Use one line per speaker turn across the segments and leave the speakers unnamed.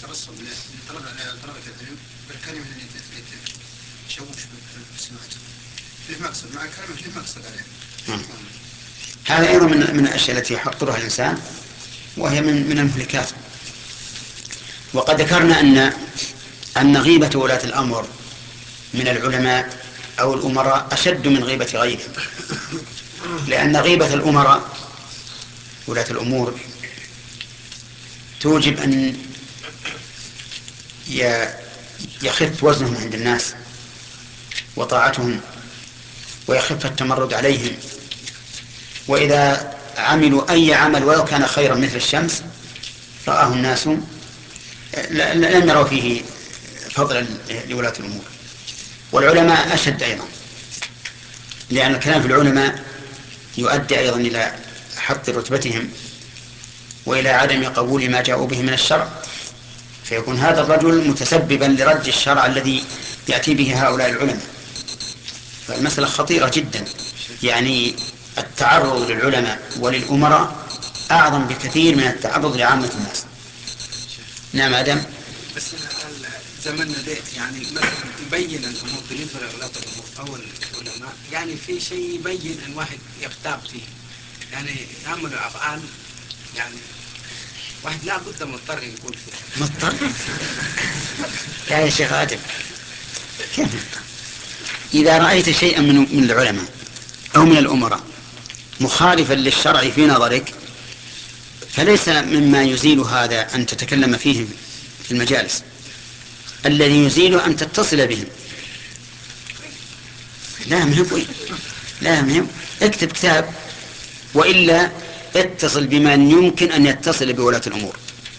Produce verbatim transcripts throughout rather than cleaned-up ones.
الترصد لطلبة العلم بالكلمة اللي تشوش بالسماعة فيه مقصد مع الكلمة فيه مقصد عليه.
هذا أيضا من من الأشياء التي يحقرها الإنسان، وهي من من المهلكات. وقد ذكرنا أن أن غيبة ولاة الأمر من العلماء أو الأمراء أشد من غيبة غيرهم، لأن غيبة الأمراء ولاة الأمور توجب أن يخف وزنهم عند الناس وطاعتهم، ويخف التمرد عليهم، وإذا عملوا أي عمل ولو كان خيرا مثل الشمس رآه الناس لم يروا فيه فضلا لولاة الأمور. والعلماء أشد أيضا، لأن الكلام في العلماء يؤدي أيضا إلى حط رتبتهم وإلى عدم قبول ما جاءوا به من الشرع، فيكون هذا الرجل متسببا لرد الشرع الذي يأتي به هؤلاء العلماء. فالمسألة خطيرة جدا، يعني التعرض للعلماء وللأمراء أعظم بكثير من التعرض لعامة الناس. نعم آدم.
بس زمننا ده يعني مثلا يبين الأمور بالنسبة لولاة الأمور أو العلماء، يعني في شيء يبين أن واحد يغتاب فيه، يعني يعملوا أفعال يعني واحد لا بد مضطر يقول فيه.
مضطر يا شيخ آدم كيف؟ إذا رأيت شيئا من من العلماء أو من الأمراء مخالفا للشرع في نظرك فليس مما يزيل هذا أن تتكلم فيه في المجالس، الذي يزيل أن تتصل بهم. لا مهم، لا مهم، اكتب كتاب، وإلا اتصل بمن يمكن أن يتصل بولاة الأمور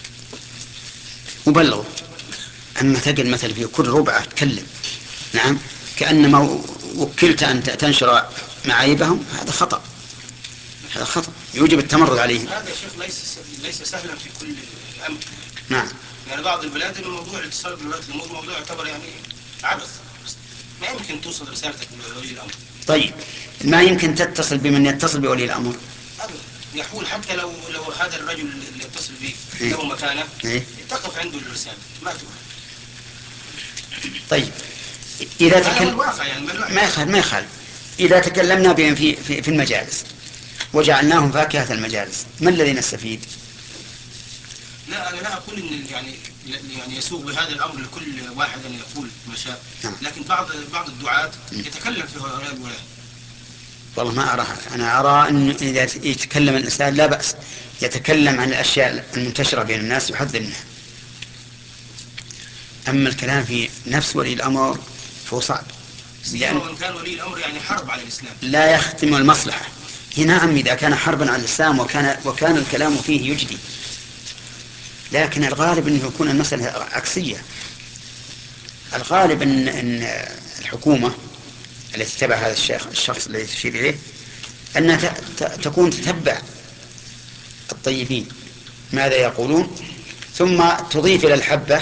وبلغ. أما تقل مثل في كل ربعة تكلم، نعم، كأنما وكلت أن تنشر معايبهم، هذا خطأ، هذا خطأ يوجب التمرد عليه.
هذا شيخ ليس ليس سهلا في كل الأمر.
نعم.
يعني بعض البلاد الموضوع الاتصال بولاة الأمور موضوع يعتبر يعني عبث، ما يمكن توصل رسالتك لولي الأمر.
طيب ما يمكن تتصل بمن يتصل بولي الأمر؟
أبدا، يحول حتى لو لو هذا الرجل اللي يتصل به له مكانه
إيه؟
تقف عنده الرسالة ما تروح.
طيب إذا تكلم
يعني
ما يخالف ما يخالف إذا تكلمنا بهم في في, في المجالس وجعلناهم فاكهة المجالس، ما الذي نستفيد؟
لا أنا لا أقول إن يعني يعني يسوق بهذا الأمر لكل واحد أن يقول ما شاء، لكن بعض بعض الدعاة يتكلم في هؤلاء الولاة.
والله ما أراها، أنا أرى أن إذا يتكلم الإنسان لا بأس، يتكلم عن الأشياء المنتشرة بين الناس يحذر منها. أما الكلام في نفس ولي الأمر فهو صعب،
لأن كان ولي الأمر يعني حرب على الإسلام،
لا يختم المصلحة. نعم إذا كان حربا على الإسلام وكان وكان الكلام فيه يجدي، لكن الغالب أنه يكون المسألة عكسية. الغالب أن أن الحكومة التي تتبع هذا الشيخ الشخص الذي تشير إليه أنها تكون تتبع الطيبين ماذا يقولون، ثم تضيف إلى الحبة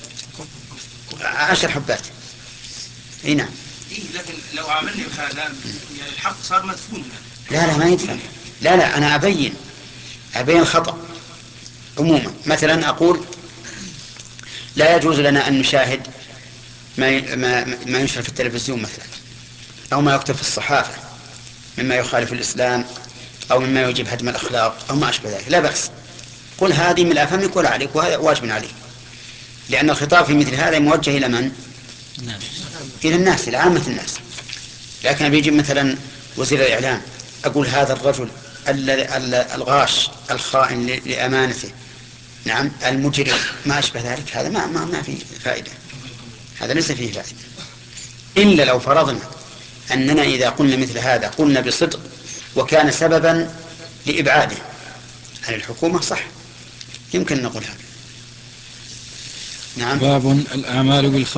عشر حبات. اي نعم.
إيه لكن لو عملنا بهذا يعني الحق صار مدفون.
لا لا ما يدفن، لا لا أنا أبين أبين خطأ عموما. مثلا أقول لا يجوز لنا أن نشاهد ما ما ما ينشر في التلفزيون مثلا، أو ما يكتب في الصحافة مما يخالف الإسلام أو مما يوجب هدم الأخلاق أو ما أشبه ذلك، لا بأس، قل هذه من أفهمك ولا عليك، وهذا واجب عليك، لأن الخطاب في مثل هذا موجه إلى من؟ إلى الناس، إلى عامة الناس. لكن بيجي مثلا وزير الإعلام أقول هذا الرجل الغاش الخائن لأمانته، نعم، المجرم ما أشبه ذلك، هذا ما ما ما فيه فائدة، هذا ليس فيه فائدة. إلا لو فرضنا أننا إذا قلنا مثل هذا قلنا بصدق وكان سببا لإبعاده عن الحكومة صح، يمكن نقول هذا. نعم.
باب الأعمال بالخ